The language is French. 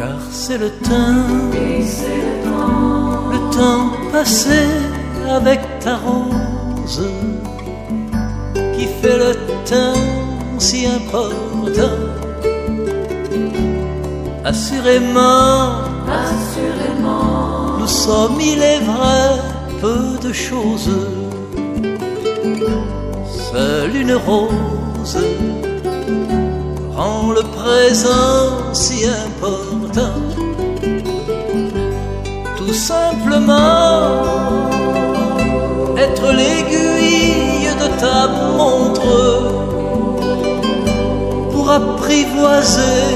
car c'est le temps, le temps passé avec ta rose qui fait le temps si important. Assurément, nous sommes, il est vrai, peu de choses. Seule une rose rend le présent si important. Tout simplement être l'aiguille de ta montre pour apprivoiser